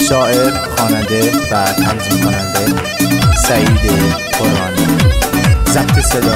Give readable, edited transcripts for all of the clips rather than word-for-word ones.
شاعر، خواننده و تنظیم کننده سعید قرآنی. ضبط صدا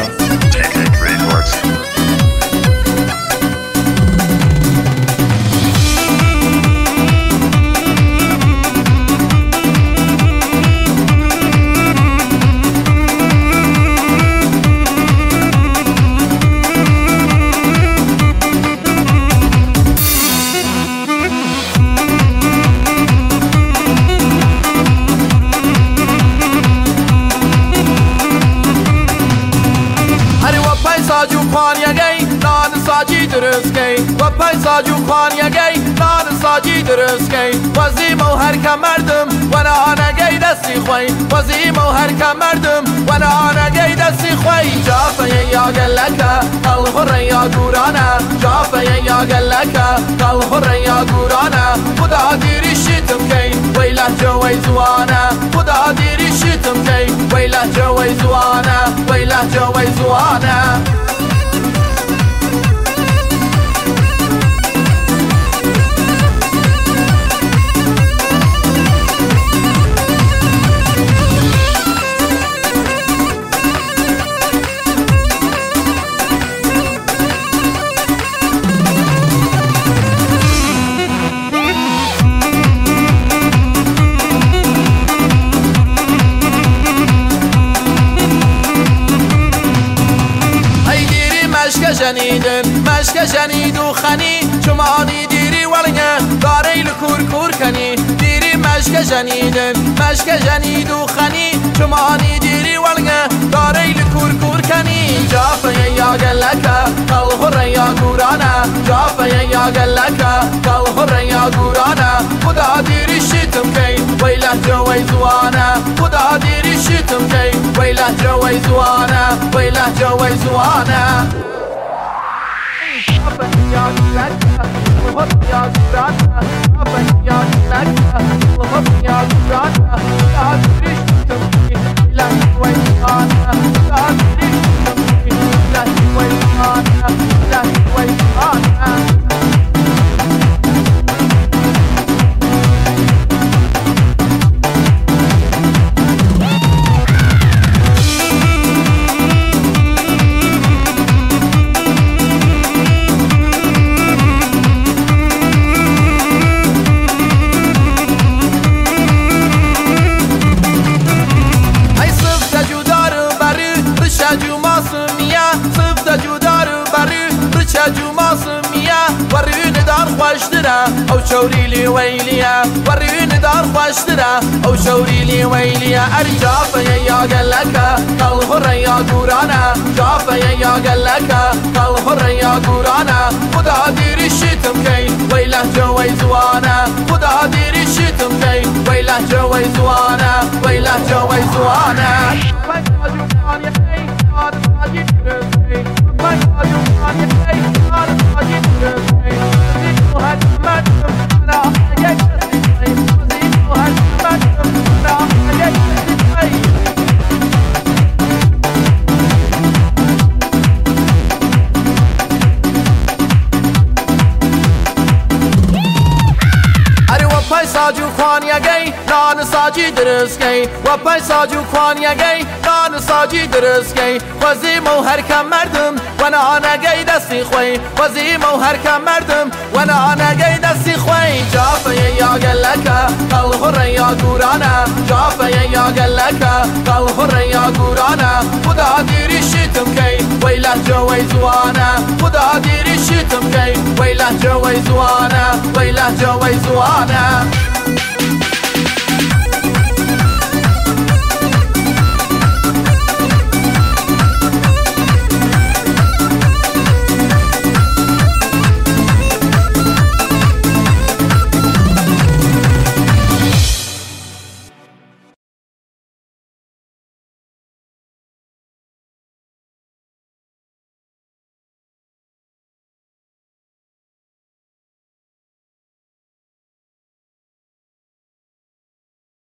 ساجی درست کی و پای ساجو خانیگی نان ساجی درست کی وزیم و هر که مردم و نانگی دستی خوی وزیم و هر که مردم و نانگی دستی خوی جافه یا گلکه الغر یا گورانه جافه یا گلکه الغر یا گورانه خدا دیری شیتم کی ویله جوی زوانه خدا دیری شیتم کی ویله جوی زوانه ویله جوی زوانه مشک جنید و خنی چمانی دیری ولنه داری لکور کور کنی دیری مشک جنید و خنی چمانی دیری ولنه داری لکور کور کنی جافه یا گلکه الغر یا گورانه جافه یا گلکه الغر یا گورانه خدا دیری شیتم کی ویله جوی زوانه خدا دیری شیتم کی ویله جوی زوانه ویله جوی زوانه يا لك وهب يا زرعة يا لك وهب يا زرعة يا تريش تمشي لا ويانا يا تريش تمشي لا ويانا لا ويانا او شوري لي ويليا وريني دار خوشترا او شوري لي ويليا ارجافه يا قلكا الغر يا قورانا جافه يا قلكا الغر يا قورانا خدا ديري شيتم كي ويله جوي زوانا خدا ديري شيتم كي ويله جوي زوانا ويله جوي زوانا ساجو خوانیگی نان ساجی درست کی و پای ساجو خوانیگی نان ساجی درست کی وزیم و هر کم مردم و نانگی دستی خوی وزیم و هر کم مردم و نانگی دستی خوی جافه یا گلکه الغر یا گورانه جافه یا گلکه الغر یا گورانه خدا دیری شیتم کی ویله جوی زوانه خدا دیری شیتم کی ویله جوی زوانه ویله جوی زوانه